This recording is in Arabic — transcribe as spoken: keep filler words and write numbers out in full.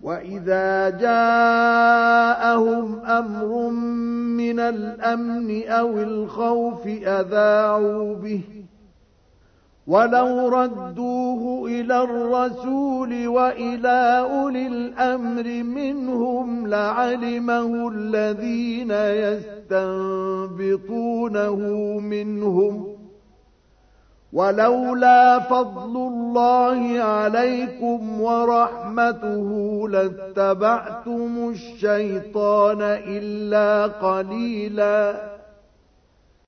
وَإِذَا جَاءَهُمْ أَمْرٌ مِّنَ الْأَمْنِ أَوِ الْخَوْفِ أَذَاعُوا بِهِ وَلَوْ رَدُّوهُ إِلَى الرَّسُولِ وَإِلَى أُولِي الْأَمْرِ مِنْهُمْ لَعَلِمَهُ الَّذِينَ يَسْتَنبِطُونَهُ مِنْهُمْ وَلَوْلَا فَضْلُ اللَّهِ عَلَيْكُمْ وَرَحْمَتُهُ لَاتَّبَعْتُمُ الشَّيْطَانَ إِلَّا قَلِيلًا